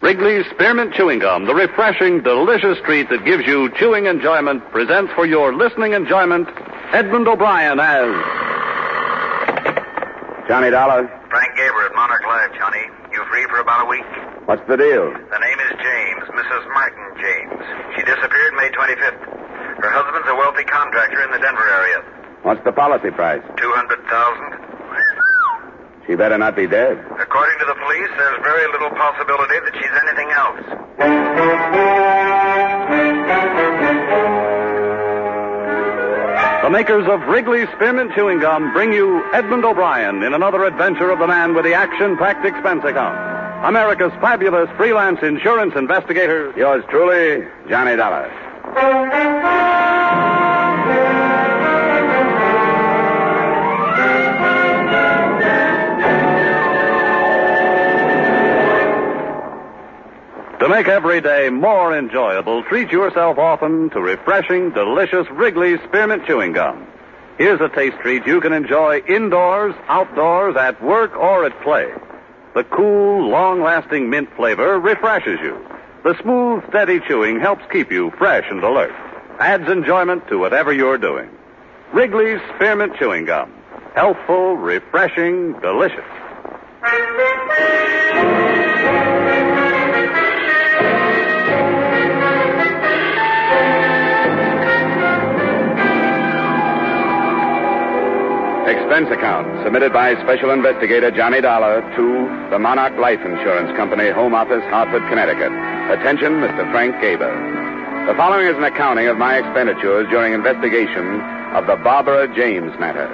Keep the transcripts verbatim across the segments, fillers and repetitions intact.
Wrigley's Spearmint Chewing Gum, the refreshing, delicious treat that gives you chewing enjoyment, presents for your listening enjoyment Edmund O'Brien as... Johnny Dollar. Frank Gaber at Monarch Life, Johnny. You free for about a week? What's the deal? The name is James, Missus Martin James. She disappeared May twenty-fifth. Her husband's a wealthy contractor in the Denver area. What's the policy price? Two hundred thousand dollars. She better not be dead. According to the police, there's very little possibility that she's anything else. The makers of Wrigley's Spearmint Chewing Gum bring you Edmund O'Brien in another adventure of the man with the action-packed expense account. America's fabulous freelance insurance investigator. Yours truly, Johnny Dollar. To make every day more enjoyable, treat yourself often to refreshing, delicious Wrigley's Spearmint Chewing Gum. Here's a taste treat you can enjoy indoors, outdoors, at work, or at play. The cool, long-lasting mint flavor refreshes you. The smooth, steady chewing helps keep you fresh and alert. Adds enjoyment to whatever you're doing. Wrigley's Spearmint Chewing Gum. Healthful, refreshing, delicious. Expense account submitted by Special Investigator Johnny Dollar to the Monarch Life Insurance Company, Home Office, Hartford, Connecticut. Attention, Mister Frank Gaber. The following is an accounting of my expenditures during investigation of the Barbara James matter.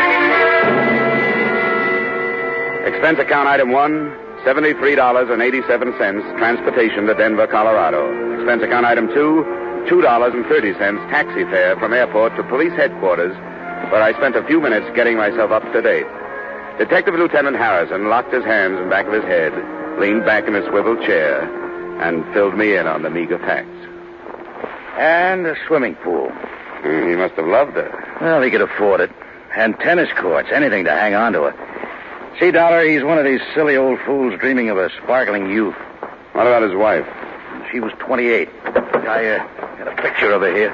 Expense account item one, seventy-three dollars and eighty-seven cents, transportation to Denver, Colorado. Expense account item two, two dollars and thirty cents, taxi fare from airport to police headquarters, where I spent a few minutes getting myself up to date. Detective Lieutenant Harrison locked his hands in back of his head, leaned back in his swivel chair, and filled me in on the meager facts. And a swimming pool. Mm, he must have loved her. Well, he could afford it. And tennis courts, anything to hang on to her. See, Dollar, he's one of these silly old fools dreaming of a sparkling youth. What about his wife? She was twenty-eight. I uh, got a picture of her here.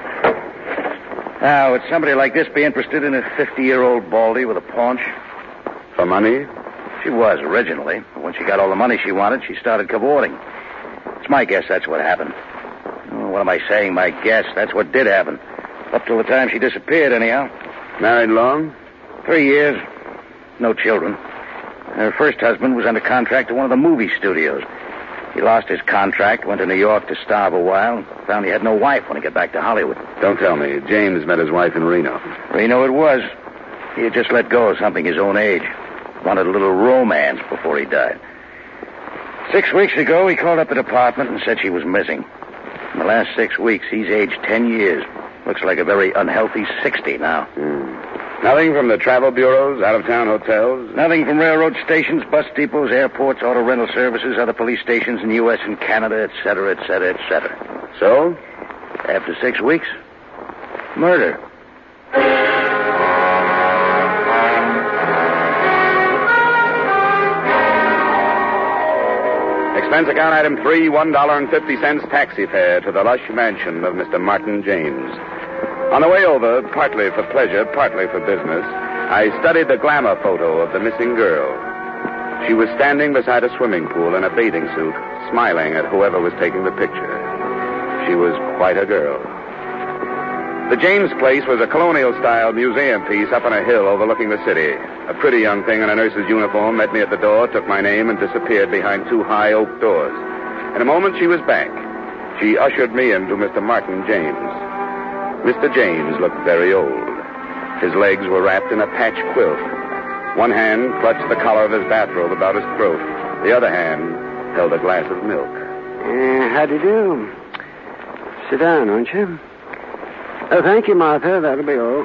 Now, would somebody like this be interested in a fifty-year-old baldy with a paunch? For money? She was originally. But when she got all the money she wanted, she started cavorting. It's my guess that's what happened. Oh, what am I saying, my guess? That's what did happen. Up till the time she disappeared, anyhow. Married long? Three years. No children. Her first husband was under contract to one of the movie studios. He lost his contract, went to New York to starve a while, found he had no wife when he got back to Hollywood. Don't tell me. James met his wife in Reno. Reno it was. He had just let go of something his own age. Wanted a little romance before he died. Six weeks ago, he called up the department and said she was missing. In the last six weeks, he's aged ten years. Looks like a very unhealthy sixty now. Hmm. Nothing from the travel bureaus, out-of-town hotels? Nothing from railroad stations, bus depots, airports, auto rental services, other police stations in the U S and Canada, et cetera, et cetera, et cetera. So? After six weeks, murder. Expense account item three, one dollar and fifty cents taxi fare to the lush mansion of Mister Martin James. On the way over, partly for pleasure, partly for business, I studied the glamour photo of the missing girl. She was standing beside a swimming pool in a bathing suit, smiling at whoever was taking the picture. She was quite a girl. The James place was a colonial-style museum piece up on a hill overlooking the city. A pretty young thing in a nurse's uniform met me at the door, took my name, and disappeared behind two high oak doors. In a moment, she was back. She ushered me into Mister Martin James. Mister James looked very old. His legs were wrapped in a patch quilt. One hand clutched the collar of his bathrobe about his throat. The other hand held a glass of milk. Uh, how do you do? Sit down, won't you? Oh, thank you, Martha. That'll be all.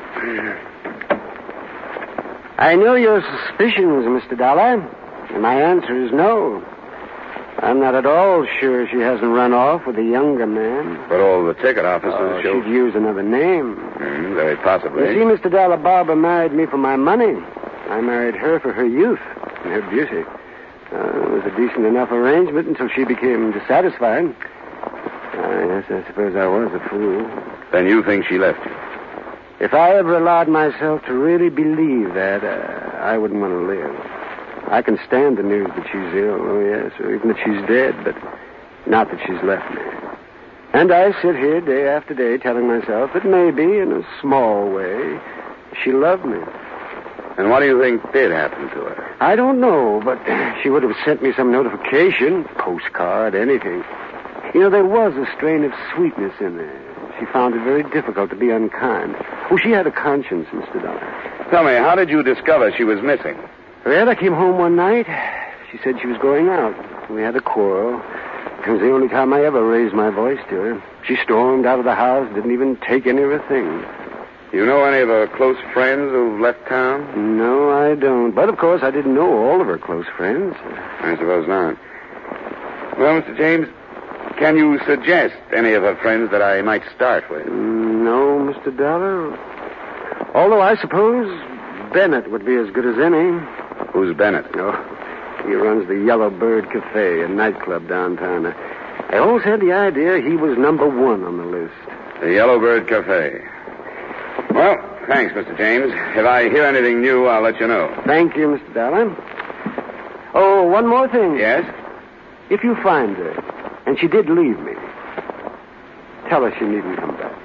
I know your suspicions, Mister Dollar, and my answer is no. I'm not at all sure she hasn't run off with a younger man. But all the ticket officers oh, show... she'd use another name. Mm, very possibly. You see, Mister Dollar, Barbara married me for my money. I married her for her youth and her beauty. Uh, it was a decent enough arrangement until she became dissatisfied. Uh, yes, I suppose I was a fool. Then you think she left you? If I ever allowed myself to really believe that, uh, I wouldn't want to live. I can stand the news that she's ill, oh yes, or even that she's dead, but not that she's left me. And I sit here day after day telling myself that maybe, in a small way, she loved me. And what do you think did happen to her? I don't know, but she would have sent me some notification, postcard, anything. You know, there was a strain of sweetness in there. She found it very difficult to be unkind. Oh, she had a conscience, Mister Dollar. Tell me, how did you discover she was missing? Well, I came home one night. She said she was going out. We had a quarrel. It was the only time I ever raised my voice to her. She stormed out of the house, didn't even take any of her things. You know any of her close friends who've left town? No, I don't. But, of course, I didn't know all of her close friends. I suppose not. Well, Mister James, can you suggest any of her friends that I might start with? No, Mister Dollar. Although I suppose Bennett would be as good as any. Who's Bennett? Oh, he runs the Yellow Bird Cafe, a nightclub downtown. I always had the idea he was number one on the list. The Yellow Bird Cafe. Well, thanks, Mister James. If I hear anything new, I'll let you know. Thank you, Mister Dollar. Oh, one more thing. Yes? If you find her, and she did leave me, tell her she needn't come back.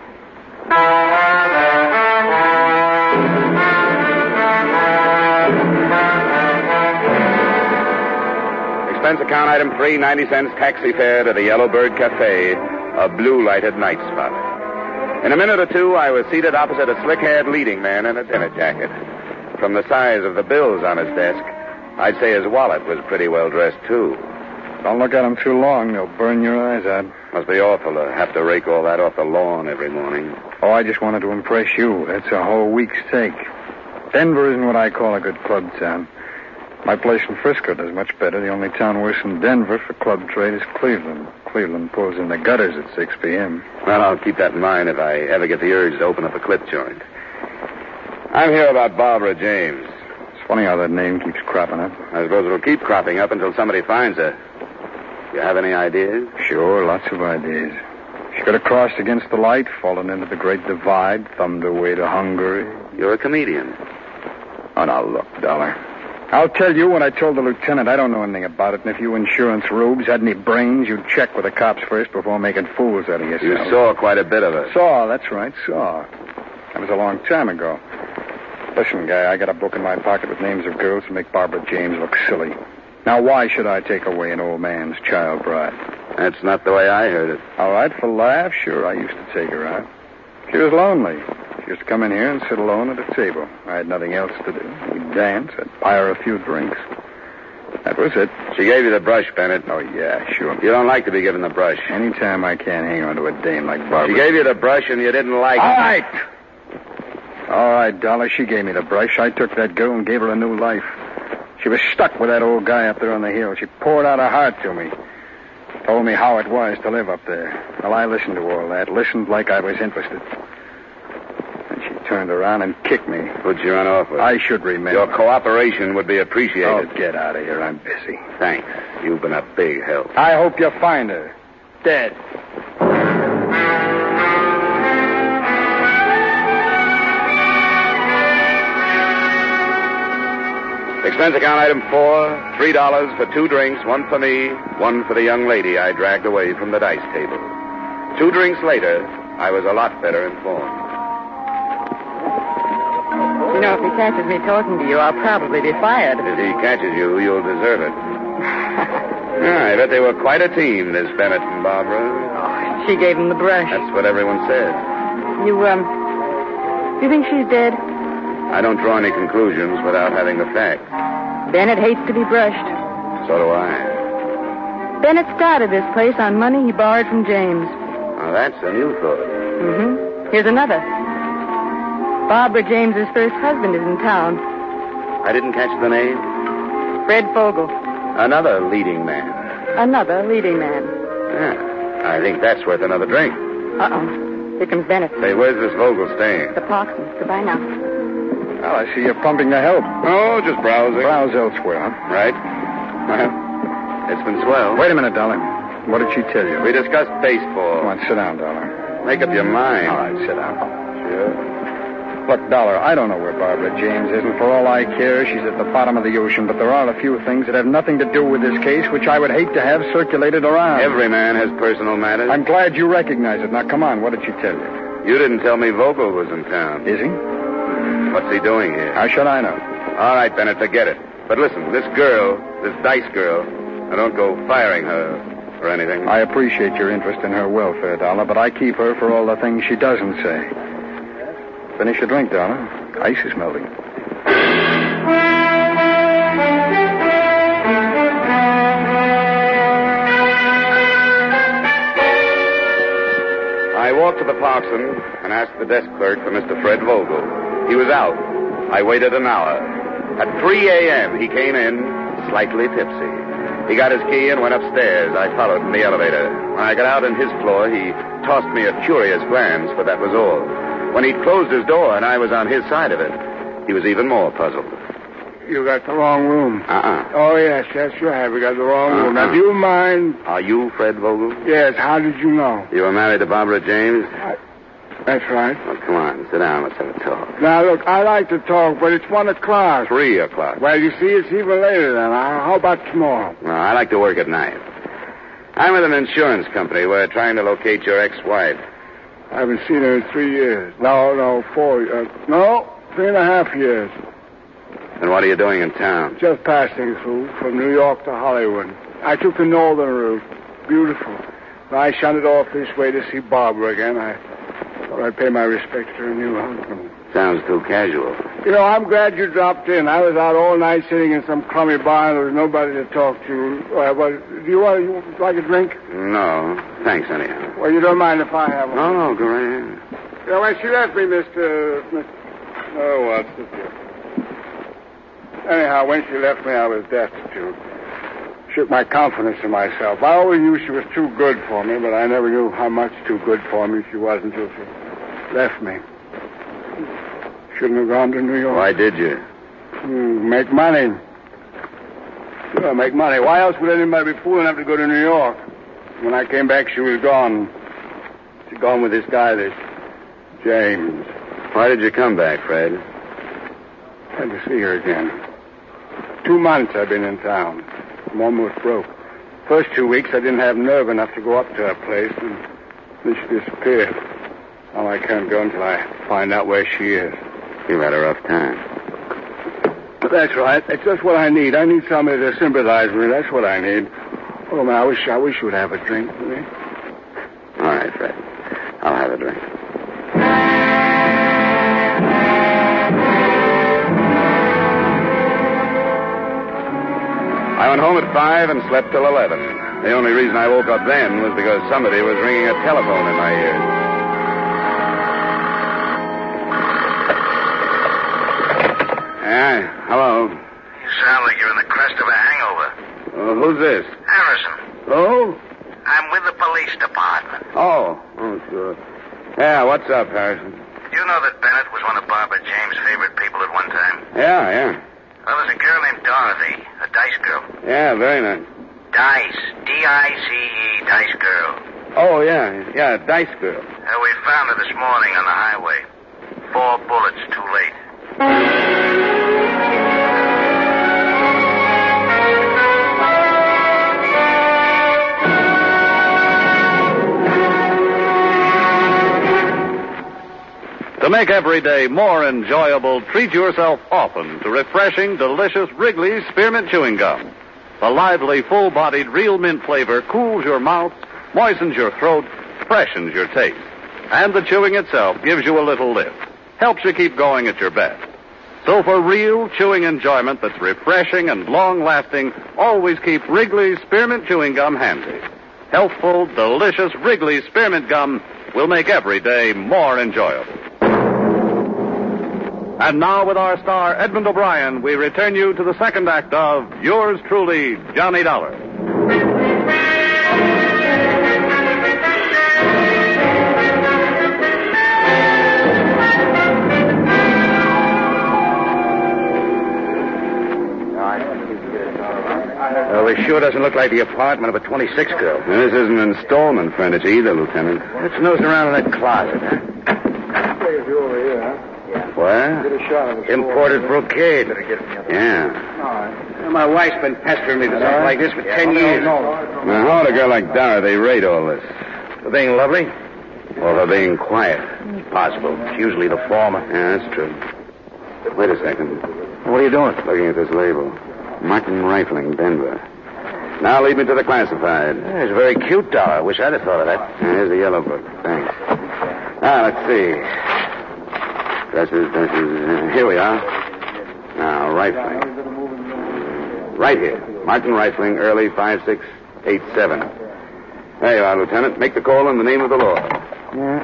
Expense account item three, ninety cents taxi fare to the Yellow Bird Cafe, a blue-lighted night spot. In a minute or two, I was seated opposite a slick-haired leading man in a dinner jacket. From the size of the bills on his desk, I'd say his wallet was pretty well dressed, too. Don't look at them too long. They'll burn your eyes out. Must be awful to have to rake all that off the lawn every morning. Oh, I just wanted to impress you. That's a whole week's take. Denver isn't what I call a good club town. My place in Frisco does much better. The only town worse than Denver for club trade is Cleveland. Cleveland pulls in the gutters at six p.m. Well, I'll keep that in mind if I ever get the urge to open up a clip joint. I'm here about Barbara James. It's funny how that name keeps cropping up. I suppose it'll keep cropping up until somebody finds her. You have any ideas? Sure, lots of ideas. She could have crossed against the light, fallen into the Great Divide, thumbed her way to Hungary. You're a comedian. Oh, now, look, Dollar. I'll tell you what I told the lieutenant. I don't know anything about it, and if you insurance rubes had any brains, you'd check with the cops first before making fools out of yourself. You saw quite a bit of her. Saw, that's right, saw. That was a long time ago. Listen, guy, I got a book in my pocket with names of girls to make Barbara James look silly. Now, why should I take away an old man's child bride? That's not the way I heard it. All right, for laughs, sure, I used to take her out. She was lonely. She used to come in here and sit alone at a table. I had nothing else to do. We'd dance. I'd buy her a few drinks. That was it. She gave you the brush, Bennett. Oh, yeah, sure. You don't like to be given the brush. Anytime I can hang on to a dame like Barbara. She gave you the brush and you didn't like All it. All right. All right, Dollar, she gave me the brush. I took that girl and gave her a new life. She was stuck with that old guy up there on the hill. She poured out her heart to me. Told me how it was to live up there. Well, I listened to all that. Listened like I was interested. And she turned around and kicked me. Who'd you run off with? I should remember. Your cooperation would be appreciated. Oh, get out of here. I'm busy. Thanks. You've been a big help. I hope you find her. Dead. Expense account item four, three dollars for two drinks, one for me, one for the young lady I dragged away from the dice table. Two drinks later, I was a lot better informed. You know, if he catches me talking to you, I'll probably be fired. If he catches you, you'll deserve it. Yeah, I bet they were quite a team, this Bennett and Barbara. Oh, she gave him the brush. That's what everyone said. You, um, you think she's dead? I don't draw any conclusions without having the facts. Bennett hates to be brushed. So do I. Bennett started this place on money he borrowed from James. Now, that's a new thought. Mm-hmm. Here's another. Barbara James's first husband is in town. I didn't catch the name. Fred Fogel. Another leading man. Another leading man. Yeah, I think that's worth another drink. Uh-oh. Here comes Bennett. Say, where's this Vogel staying? The Parkson. Goodbye now. Well, I see you're pumping the help. Oh, just browsing. Browse elsewhere, huh? Right. Well, It's been swell. Wait a minute, Dollar. What did she tell you? We discussed baseball. Come on, sit down, Dollar. Make up your mind. All right, sit down. Sure. Look, Dollar, I don't know where Barbara James is, and for all I care, she's at the bottom of the ocean, but there are a few things that have nothing to do with this case which I would hate to have circulated around. Every man has personal matters. I'm glad you recognize it. Now, come on, what did she tell you? You didn't tell me Vogel was in town. Is he? What's he doing here? How should I know? All right, Bennett, forget it. But listen, this girl, this Dice girl, I don't go firing her or anything. I appreciate your interest in her welfare, Dollar, but I keep her for all the things she doesn't say. Finish your drink, Dollar. Ice is melting. I walked to the Clarkson and asked the desk clerk for Mister Fred Vogel. He was out. I waited an hour. At three a.m., he came in, slightly tipsy. He got his key and went upstairs. I followed in the elevator. When I got out on his floor, he tossed me a curious glance, but that was all. When he'd closed his door and I was on his side of it, he was even more puzzled. You got the wrong room. Uh-uh. Oh, yes, yes, you have. We got the wrong Uh-uh. room. Now, do you mind? Are you Fred Vogel? Yes, how did you know? You were married to Barbara James? I... That's right. Well, come on, sit down. Let's have a talk. Now, look, I like to talk, but it's one o'clock. Three o'clock. Well, you see, it's even later than now. How about tomorrow? No, I like to work at night. I'm with an insurance company. We're trying to locate your ex-wife. I haven't seen her in three years. No, no, four. Uh, no, three and a half years. And what are you doing in town? Just passing through from New York to Hollywood. I took the northern route. Beautiful. I shunted off this way to see Barbara again. I thought I'd pay my respects to her new husband. Sounds too casual. You know, I'm glad you dropped in. I was out all night sitting in some crummy bar and there was nobody to talk to. Uh, well, do you want you like a drink? No. Thanks, anyhow. Well, you don't mind if I have one? No, no, go right ahead. Yeah, when she left me, Mister Mister Oh, well, sit there. Anyhow, when she left me, I was destitute. Shook my confidence in myself. I always knew she was too good for me, but I never knew how much too good for me she was until she left me. Shouldn't have gone to New York. Why did you? Mm, make money. Sure, make money. Why else would anybody be fool enough to go to New York? When I came back, she was gone. She'd gone with this guy, this James. Why did you come back, Fred? Had to see her again. Two months I've been in town. I'm almost broke. First two weeks I didn't have nerve enough to go up to her place, and then she disappeared. Now I can't go until I find out where she is. You've had a rough time. But that's right. That's just what I need. I need somebody to sympathize with me. That's what I need. Oh, man, I wish I wish you would have a drink with me. All right, Fred. I'll have a drink. I went home at five and slept till eleven. The only reason I woke up then was because somebody was ringing a telephone in my ear. Yeah, hello. You sound like you're in the crest of a hangover. Uh, who's this? Harrison, Oh? I'm with the police department. Oh. Oh, sure. Yeah, what's up, Harrison? You know that Bennett was one of Barbara James' favorite people at one time? Yeah, yeah. Well, there's a girl named Dorothy, a Dice girl. Yeah, very nice. Dice, D I C E, Dice girl. Oh, yeah, yeah, Dice girl. Uh, we found her this morning on the highway. Four bullets too late. To make every day more enjoyable, treat yourself often to refreshing, delicious Wrigley's Spearmint Chewing Gum. The lively, full-bodied, real mint flavor cools your mouth, moistens your throat, freshens your taste. And the chewing itself gives you a little lift, helps you keep going at your best. So for real chewing enjoyment that's refreshing and long-lasting, always keep Wrigley's Spearmint Chewing Gum handy. Healthful, delicious Wrigley's Spearmint Gum will make every day more enjoyable. And now, with our star, Edmund O'Brien, we return you to the second act of Yours Truly, Johnny Dollar. Uh, it sure doesn't look like the apartment of a twenty-six girl. And this isn't installment furniture either, Lieutenant. Let's nose around in that closet, huh? If you're over here, huh? What? Get a shot of the Imported brocade. Yeah. My wife's been pestering me for something like this for ten years. Now, how would a girl like Dorothy rate all this? For being lovely? Or for being quiet? Possible. It's usually the former. Yeah, that's true. Wait a second. What are you doing? Looking at this label. Martin Rifling, Denver. Now lead me to the classified. Yeah, it's very cute, Dollar. I wish I'd have thought of that. Yeah, here's the yellow book. Thanks. Now, let's see. Dresses, dresses. Uh, here we are. Now, Rifling. Right here. Martin Rifling, early five six eight seven. There you are, Lieutenant. Make the call in the name of the law. Yeah.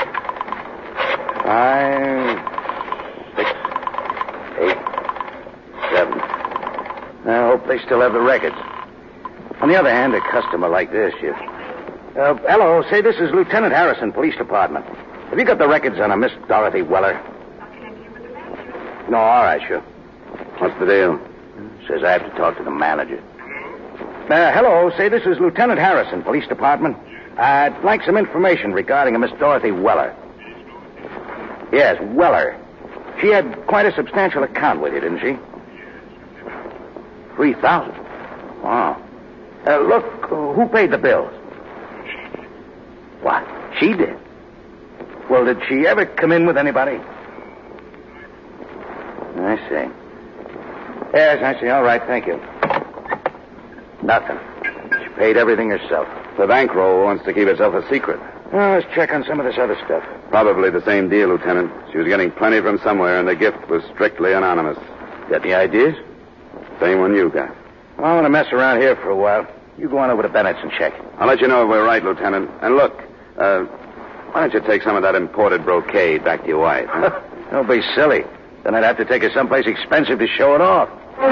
Five, six, eight, seven. I hope they still have the records. On the other hand, a customer like this, you... Uh, hello, say this is Lieutenant Harrison, Police Department. Have you got the records on a Miss Dorothy Weller? No, all right, sure. What's the deal? Says I have to talk to the manager. Uh, hello, say this is Lieutenant Harrison, Police Department. I'd like some information regarding a Miss Dorothy Weller. Yes, Weller. She had quite a substantial account with you, didn't she? Three thousand. Wow. Uh, look, uh, who paid the bills? What? She did? Well, did she ever come in with anybody? I see. Yes, I see. All right, thank you. Nothing. She paid everything herself. The bankroll wants to keep itself a secret. Well, let's check on some of this other stuff. Probably the same deal, Lieutenant. She was getting plenty from somewhere, and the gift was strictly anonymous. Got any ideas? Same one you got. Well, I'm going to mess around here for a while. You go on over to Bennett's and check. I'll let you know if we're right, Lieutenant. And look, uh, why don't you take some of that imported brocade back to your wife? Huh? Don't be silly. Then I'd have to take her someplace expensive to show it off.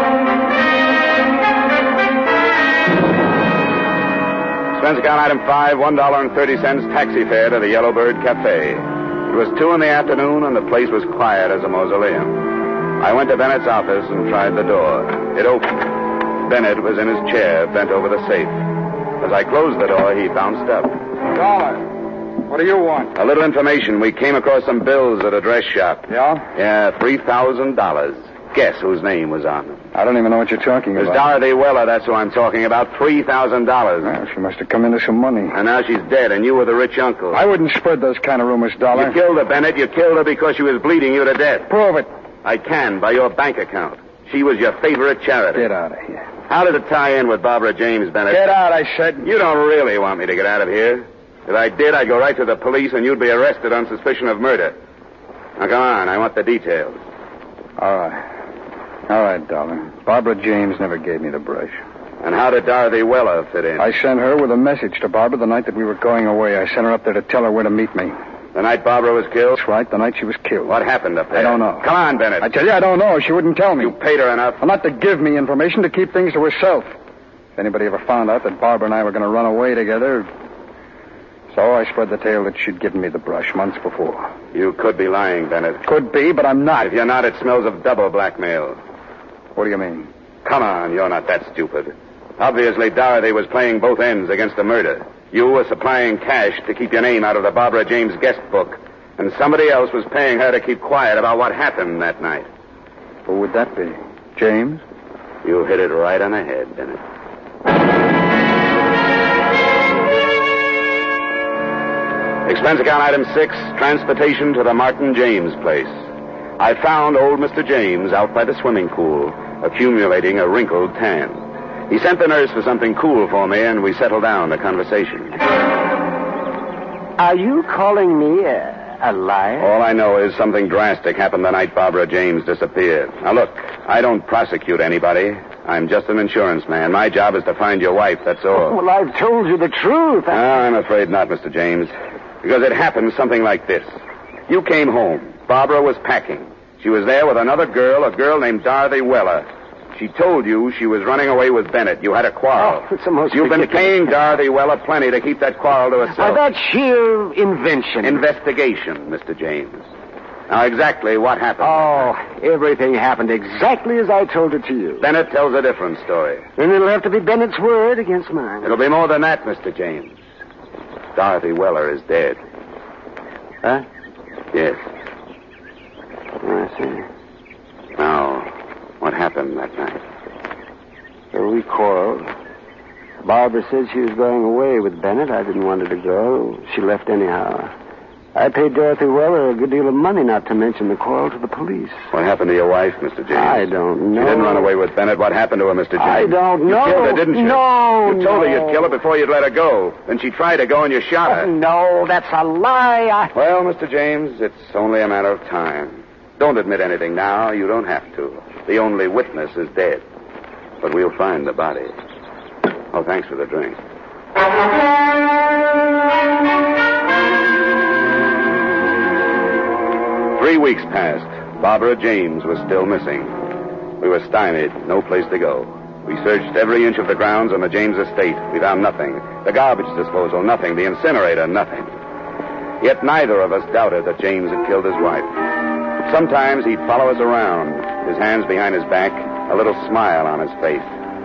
Expense account item five, one dollar and thirty cents taxi fare to the Yellowbird Cafe. It was two in the afternoon, and the place was quiet as a mausoleum. I went to Bennett's office and tried the door. It opened. Bennett was in his chair, bent over the safe. As I closed the door, he bounced up. Dollar. What do you want? A little information. We came across some bills at a dress shop. Yeah? Yeah, three thousand dollars. Guess whose name was on them. I don't even know what you're talking Miss about. Dorothy Weller, that's who I'm talking about. three thousand dollars. Well, she must have come into some money. And now she's dead, and you were the rich uncle. I wouldn't spread those kind of rumors, Dollar. You killed her, Bennett. You killed her because she was bleeding you to death. Prove it. I can, by your bank account. She was your favorite charity. Get out of here. How did it tie in with Barbara James, Bennett? Get out, I said. You don't really want me to get out of here. If I did, I'd go right to the police, and you'd be arrested on suspicion of murder. Now, come on. I want the details. All right. All right, Dollar. Barbara James never gave me the brush. And how did Dorothy Weller fit in? I sent her with a message to Barbara the night that we were going away. I sent her up there to tell her where to meet me. The night Barbara was killed? That's right, the night she was killed. What happened up there? I don't know. Come on, Bennett. I tell you, I don't know. She wouldn't tell me. You paid her enough. Well, not to give me information, to keep things to herself. If anybody ever found out that Barbara and I were going to run away together... So I spread the tale that she'd given me the brush months before. You could be lying, Bennett. Could be, but I'm not. If you're not, it smells of double blackmail. What do you mean? Come on, you're not that stupid. Obviously, Dorothy was playing both ends against the murder. You were supplying cash to keep your name out of the Barbara James guest book. And somebody else was paying her to keep quiet about what happened that night. Who would that be? James? You hit it right on the head, Bennett. Expense account item six, transportation to the Martin James place. I found old Mister James out by the swimming pool, accumulating a wrinkled tan. He sent the nurse for something cool for me, and we settled down to conversation. Are you calling me a, a liar? All I know is something drastic happened the night Barbara James disappeared. Now, look, I don't prosecute anybody. I'm just an insurance man. My job is to find your wife, that's all. Well, I've told you the truth. I... No, I'm afraid not, Mister James. Because it happened something like this. You came home. Barbara was packing. She was there with another girl, a girl named Dorothy Weller. She told you she was running away with Bennett. You had a quarrel. Oh, it's the most You've been ridiculous... paying Dorothy Weller plenty to keep that quarrel to herself. Now, that's sheer invention. Investigation, Mister James. Now, exactly what happened? Oh, everything happened exactly as I told it to you. Bennett tells a different story. Then it'll have to be Bennett's word against mine. It'll be more than that, Mister James. Dorothy Weller is dead. Huh? Yes. Oh, I see. Now, what happened that night? So we quarreled. Barbara said she was going away with Bennett. I didn't want her to go. She left anyhow. I paid Dorothy Weller a good deal of money, not to mention the quarrel, to the police. What happened to your wife, Mister James? I don't know. She didn't run away with Bennett. What happened to her, Mister James? I don't know. You killed her, didn't you? No, You told no. her you'd kill her before you'd let her go. Then she tried to go and you shot her. Oh, no, that's a lie. I... Well, Mister James, it's only a matter of time. Don't admit anything now. You don't have to. The only witness is dead. But we'll find the body. Oh, thanks for the drink. Three weeks passed. Barbara James was still missing. We were stymied, no place to go. We searched every inch of the grounds on the James estate. We found nothing. The garbage disposal, nothing. The incinerator, nothing. Yet neither of us doubted that James had killed his wife. Sometimes he'd follow us around, his hands behind his back, a little smile on his face.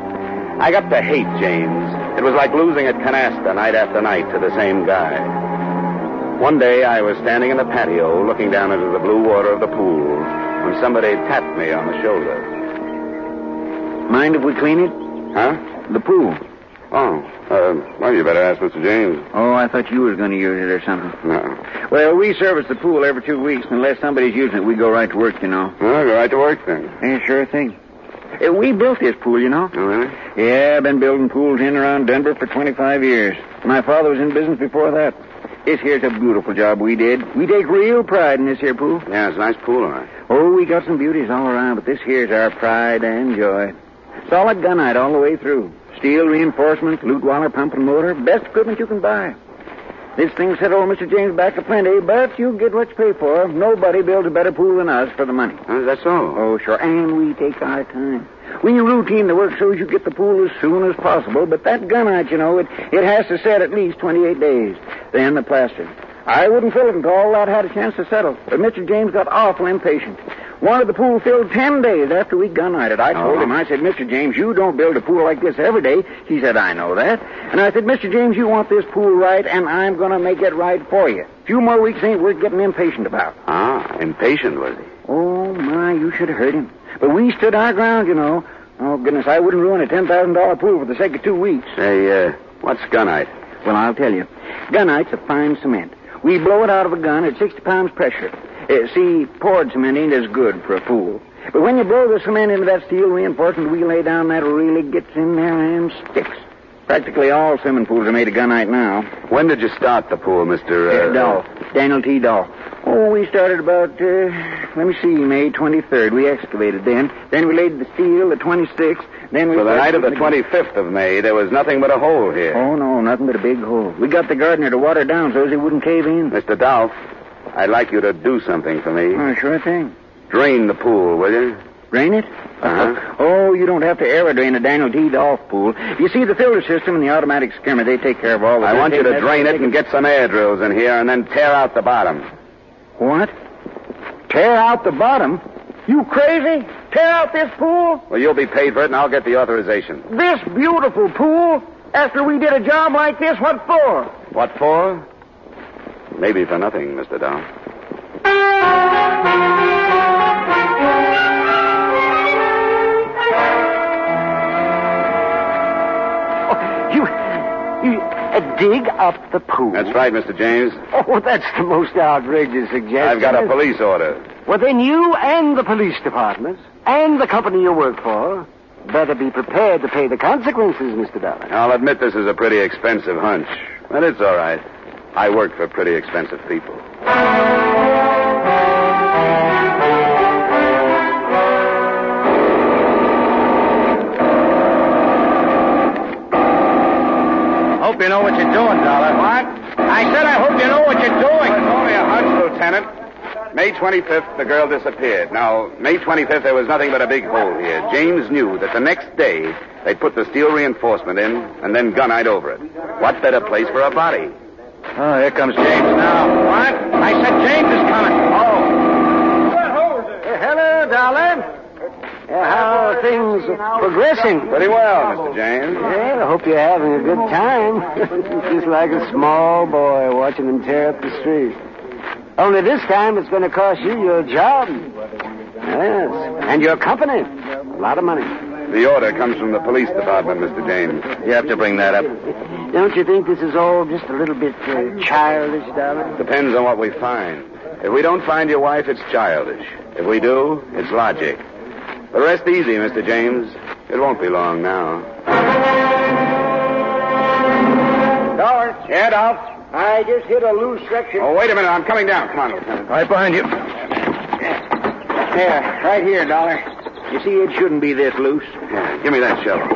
I got to hate James. It was like losing at canasta night after night to the same guy. One day I was standing in the patio looking down into the blue water of the pool when somebody tapped me on the shoulder. Mind if we clean it? Huh? The pool. Oh, uh, well, you better ask Mister James. Oh, I thought you was going to use it or something. No. Well, we service the pool every two weeks. Unless somebody's using it, we go right to work, you know. Well, go right to work then. Yeah, sure thing. Uh, we built this pool, you know. Oh, really? Yeah, I've been building pools in and around Denver for twenty-five years. My father was in business before that. This here's a beautiful job we did. We take real pride in this here pool. Yeah, it's a nice pool, all right. Oh, we got some beauties all around, but this here's our pride and joy. Solid gunite all the way through. Steel reinforcements, Lutwaller pump and motor, best equipment you can buy. This thing set old Mister James back to plenty, but you get what you pay for. Nobody builds a better pool than us for the money. Oh, is that so? Oh, sure, and we take our time. We routine the work so as you get the pool as soon as possible, but that gunite, you know, it, it has to set at least twenty-eight days. Then the plaster. I wouldn't fill it until all that had a chance to settle, but Mister James got awful impatient. Wanted the pool filled ten days after we gunnited. I told Oh. him, I said, Mister James, you don't build a pool like this every day. He said, I know that. And I said, Mister James, you want this pool right, and I'm going to make it right for you. A few more weeks ain't worth getting impatient about. Ah, impatient, was he? Oh, my, you should have heard him. But we stood our ground, you know. Oh, goodness, I wouldn't ruin a ten thousand dollars pool for the sake of two weeks. Say, uh, what's gunite? Well, I'll tell you. Gunite's a fine cement. We blow it out of a gun at sixty pounds pressure. Uh, see, poured cement ain't as good for a pool. But when you blow the cement into that steel reinforcement we lay down, that really gets in there and sticks. Practically all swimming pools are made of gunite now. When did you start the pool, Mister Uh, Uh, Dolph. Daniel T. Dolph. Oh, we started about, uh, let me see, May twenty-third. We excavated then. Then we laid the steel the twenty-sixth. Then we... So the night of the twenty-fifth of May, there was nothing but a hole here. Oh, no, nothing but a big hole. We got the gardener to water down so as he wouldn't cave in. Mister Dolph, I'd like you to do something for me. Oh, sure thing. Drain the pool, will you? Drain it? Uh-huh. Oh, you don't have to aerodrain a Daniel T. Dolph pool. You see, the filter system and the automatic skimmer, they take care of all the... I want you to That's- drain it and get some air drills in here and then tear out the bottom. What? Tear out the bottom? You crazy? Tear out this pool? Well, you'll be paid for it and I'll get the authorization. This beautiful pool? After we did a job like this, what for? What for? Maybe for nothing, Mister Dolph. You, you uh, dig up the pool? That's right, Mister James. Oh, that's the most outrageous suggestion. I've got a police order. Well, then you and the police department and the company you work for better be prepared to pay the consequences, Mister Dollar. I'll admit this is a pretty expensive hunch, but it's all right. I work for pretty expensive people. Hope you know what you're doing, Dollar. What? I said I hope you know what you're doing. Well, it's only a hunch, Lieutenant. May twenty-fifth, the girl disappeared. Now, May twenty-fifth, there was nothing but a big hole here. James knew that the next day they'd put the steel reinforcement in and then gunite over it. What better place for a body? Oh, here comes James now. What? I said James is coming. Oh. hello, darling. Uh, how are things progressing? Pretty well, Mister James. Well, I hope you're having a good time. Just like a small boy watching them tear up the street. Only this time it's going to cost you your job. Yes, and your company. A lot of money. The order comes from the police department, Mister James. You have to bring that up. Don't you think this is all just a little bit uh, childish, darling? Depends on what we find. If we don't find your wife, it's childish. If we do, it's logic. But rest easy, Mister James. It won't be long now. Dollar. Yeah, Dolph? I just hit a loose section. Oh, wait a minute. I'm coming down. Come on, Lieutenant. Right behind you. Yeah, right here, Dollar. You see, it shouldn't be this loose. Yeah, give me that shovel.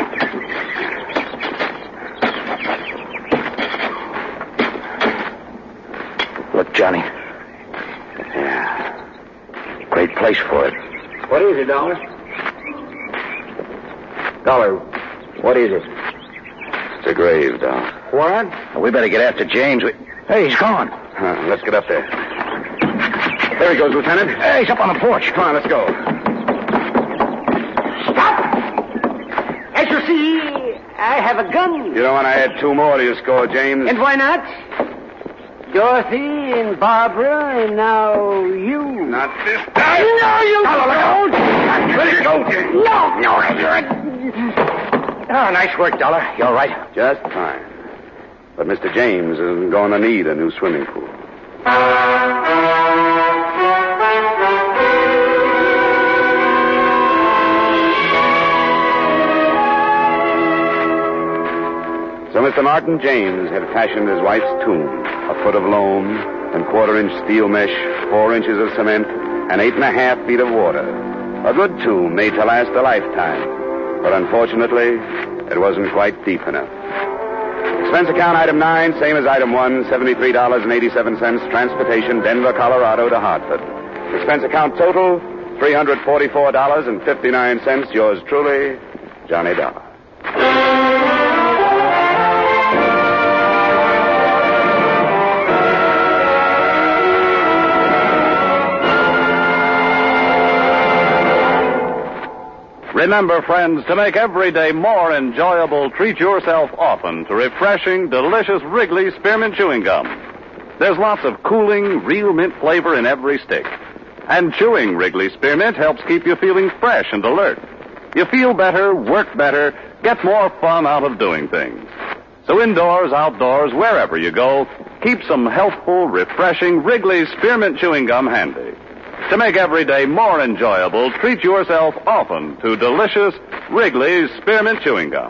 Look, Johnny. Yeah. Great place for it. What is it, Dollar? Dollar, what is it? It's a grave, Dolph. What? Well, we better get after James. We... Hey, he's gone. Huh, let's get up there. There he goes, Lieutenant. Hey, he's up on the porch. Come on, let's go. Stop! As you see, I have a gun. You don't want to add two more to your score, James? And why not? Dorothy and Barbara and now you. Not this time. No, you don't. Let it go, James. No, no, you're... Oh, nice work, Dollar. You all right? Just fine. But Mister James isn't going to need a new swimming pool. So Mister Martin James had fashioned his wife's tomb, a foot of loam and quarter-inch steel mesh, four inches of cement, and eight and a half feet of water. A good tomb made to last a lifetime. But unfortunately, it wasn't quite deep enough. Expense account item nine, same as item one, seventy-three dollars and eighty-seven cents, transportation, Denver, Colorado to Hartford. Expense account total, three hundred forty-four dollars and fifty-nine cents. Yours truly, Johnny Dollar. Remember, friends, to make every day more enjoyable, treat yourself often to refreshing, delicious Wrigley Spearmint Chewing Gum. There's lots of cooling, real mint flavor in every stick. And chewing Wrigley Spearmint helps keep you feeling fresh and alert. You feel better, work better, get more fun out of doing things. So indoors, outdoors, wherever you go, keep some healthful, refreshing Wrigley Spearmint Chewing Gum handy. To make every day more enjoyable, treat yourself often to delicious Wrigley's Spearmint Chewing Gum.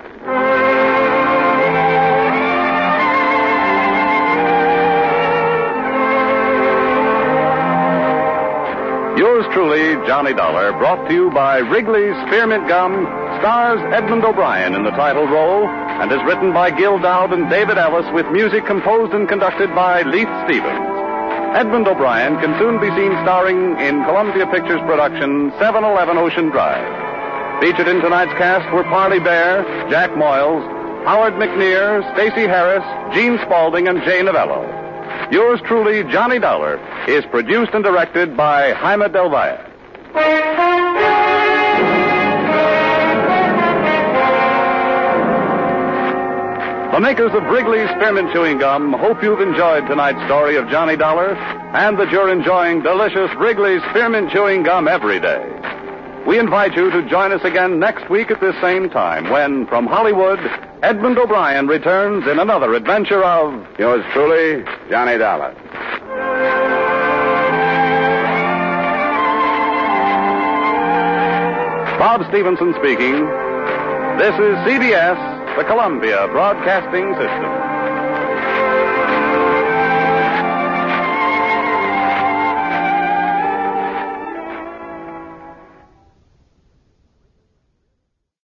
Yours truly, Johnny Dollar, brought to you by Wrigley's Spearmint Gum, stars Edmund O'Brien in the title role, and is written by Gil Dowd and David Ellis with music composed and conducted by Leith Stevens. Edmund O'Brien can soon be seen starring in Columbia Pictures production seven eleven Ocean Drive. Featured in tonight's cast were Parley Bear, Jack Moyles, Howard McNear, Stacey Harris, Gene Spaulding, and Jay Novello. Yours truly, Johnny Dollar, is produced and directed by Jaime Del Valle. The makers of Wrigley's Spearmint Chewing Gum hope you've enjoyed tonight's story of Johnny Dollar and that you're enjoying delicious Wrigley's Spearmint Chewing Gum every day. We invite you to join us again next week at this same time when, from Hollywood, Edmund O'Brien returns in another adventure of... Yours truly, Johnny Dollar. Bob Stevenson speaking. This is C B S, the Columbia Broadcasting System.